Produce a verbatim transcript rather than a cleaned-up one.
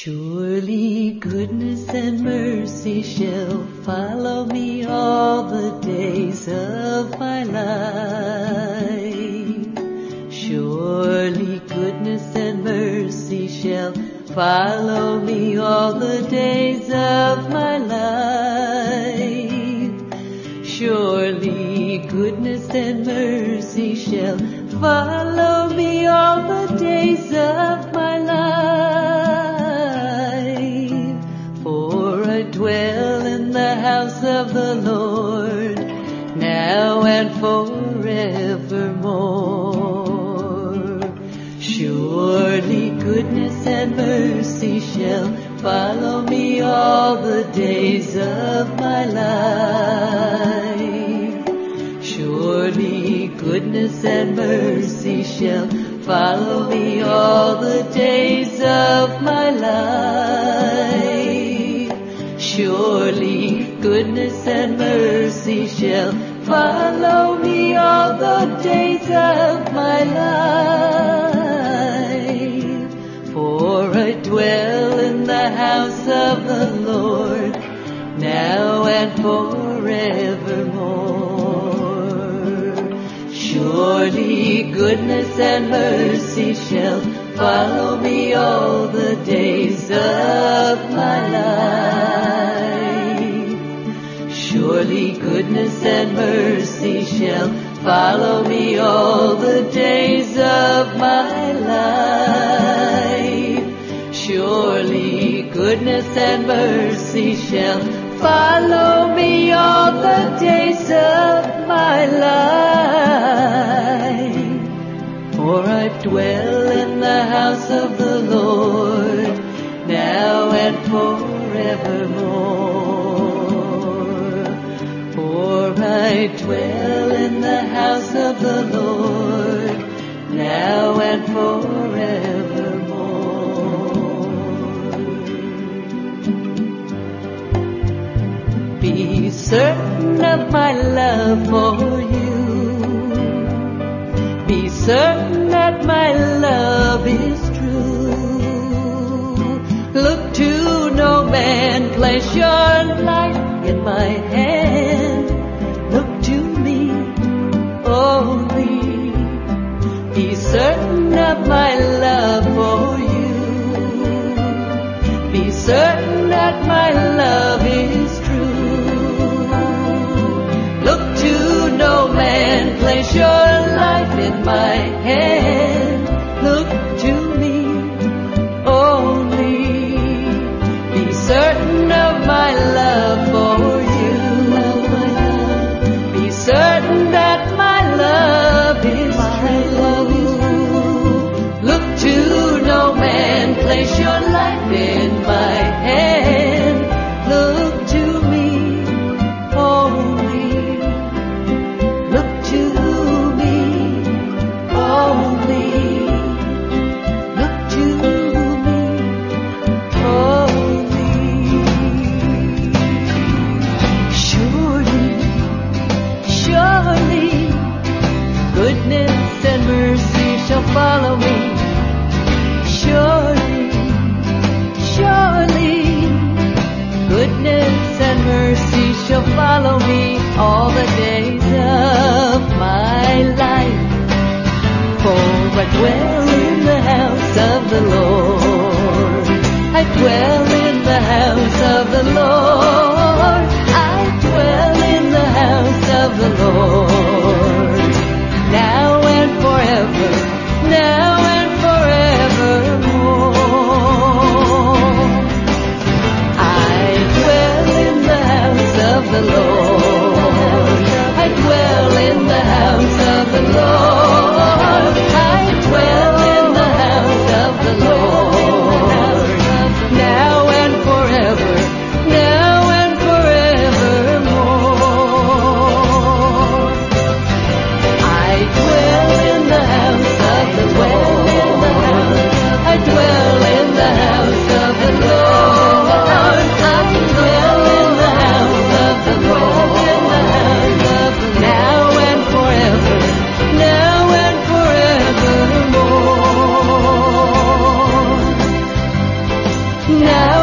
Surely goodness and mercy shall follow me all the days of my life. Surely goodness and mercy shall follow me all the days of my life. Surely goodness and mercy shall follow me all the days of my life. For I dwell in the house of the Lord, now and forevermore. Surely goodness and mercy shall follow me all the days of my life. Surely goodness and mercy shall follow me all the days of my life. Surely goodness and mercy shall follow me all the days of my life. For I dwell in the house of the Lord, now and forevermore. Surely goodness and mercy shall follow me all the days of my life. Surely goodness and mercy shall follow me all the days of my life. Surely goodness and mercy shall follow me all the days of my life. For I dwell in the house of the Lord, now and forevermore. For I dwell in the house of the Lord, now and forevermore. Be certain of my love for you. Be certain that my love is true. Look to no man, place your life in my hand. Look to me only. Be certain of my love for you. Be certain that my love is true. Look to no man, place your life in my hand. Look to me only. Be certain of my love for you. Be certain that my love is true. Look to no man, place your life in my hand. Look to me only. Look to me only. Look to me only. Surely, surely, goodness and mercy shall follow me. Surely, surely, goodness and mercy shall follow me all the days of my life. For I dwell in the house of the Lord. I dwell in the house of the Lord. I dwell in the house of the Lord. Now and forever, now and forevermore. I dwell in the house of the Lord. I dwell in the house of the Lord. I dwell in the house of the Lord. Now and forever, now Now